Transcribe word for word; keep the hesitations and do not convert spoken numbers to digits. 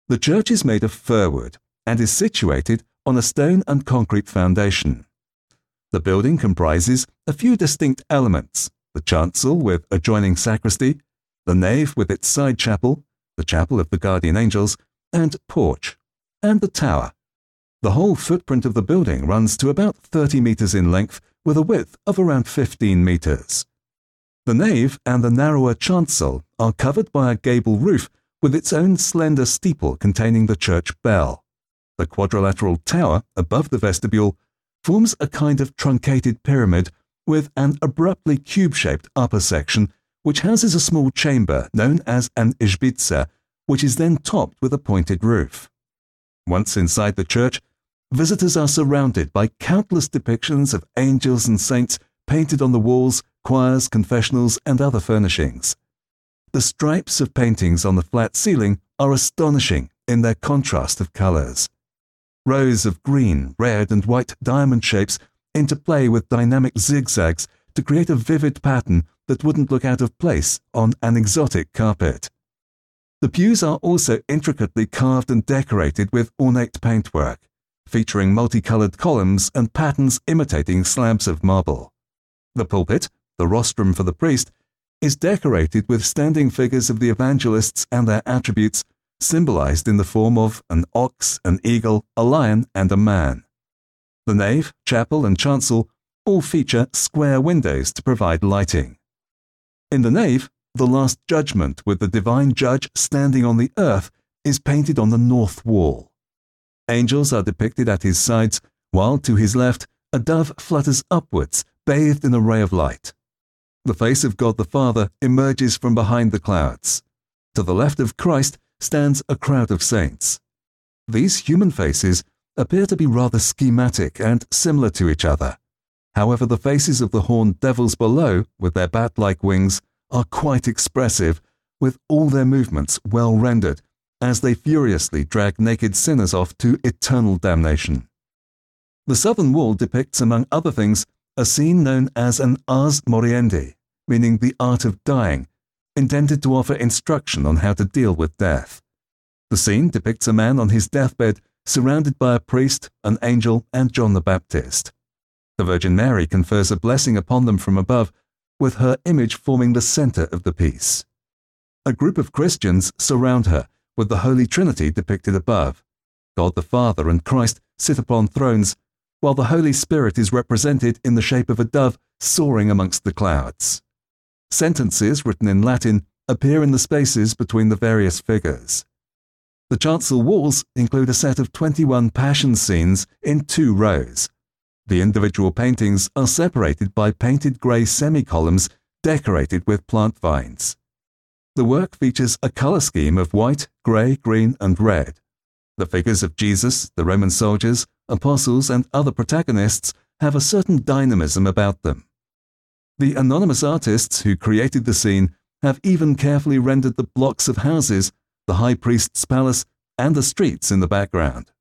The church is made of fir wood and is situated on a stone and concrete foundation. The building comprises a few distinct elements: the chancel with adjoining sacristy, the nave with its side chapel, the chapel of the guardian angels, and porch, and the tower. The whole footprint of the building runs to about thirty meters in length with a width of around fifteen meters. The nave and the narrower chancel are covered by a gable roof with its own slender steeple containing the church bell. The quadrilateral tower above the vestibule forms a kind of truncated pyramid with an abruptly cube-shaped upper section which houses a small chamber known as an izbica, which is then topped with a pointed roof. Once inside the church, visitors are surrounded by countless depictions of angels and saints painted on the walls, choirs, confessionals, and other furnishings. The stripes of paintings on the flat ceiling are astonishing in their contrast of colors. Rows of green, red, and white diamond shapes interplay with dynamic zigzags to create a vivid pattern that wouldn't look out of place on an exotic carpet. The pews are also intricately carved and decorated with ornate paintwork, featuring multicolored columns and patterns imitating slabs of marble. The pulpit, the rostrum for the priest, is decorated with standing figures of the evangelists and their attributes, symbolized in the form of an ox, an eagle, a lion, and a man. The nave, chapel, and chancel all feature square windows to provide lighting. In the nave, the Last Judgment with the divine judge standing on the earth is painted on the north wall. Angels are depicted at his sides, while to his left a dove flutters upwards, bathed in a ray of light. The face of God the Father emerges from behind the clouds. To the left of Christ stands a crowd of saints. These human faces appear to be rather schematic and similar to each other. However, the faces of the horned devils below, with their bat-like wings, are quite expressive, with all their movements well rendered, as they furiously drag naked sinners off to eternal damnation. The southern wall depicts, among other things, a scene known as an ars moriendi, meaning the art of dying, intended to offer instruction on how to deal with death. The scene depicts a man on his deathbed surrounded by a priest, an angel, and John the Baptist. The Virgin Mary confers a blessing upon them from above, with her image forming the center of the piece. A group of Christians surround her, with the Holy Trinity depicted above. God the Father and Christ sit upon thrones, while the Holy Spirit is represented in the shape of a dove soaring amongst the clouds. Sentences written in Latin appear in the spaces between the various figures. The chancel walls include a set of twenty-one Passion scenes in two rows. The individual paintings are separated by painted grey semi-columns decorated with plant vines. The work features a colour scheme of white, grey, green, and red. The figures of Jesus, the Roman soldiers, apostles, and other protagonists have a certain dynamism about them. The anonymous artists who created the scene have even carefully rendered the blocks of houses, the high priest's palace, and the streets in the background.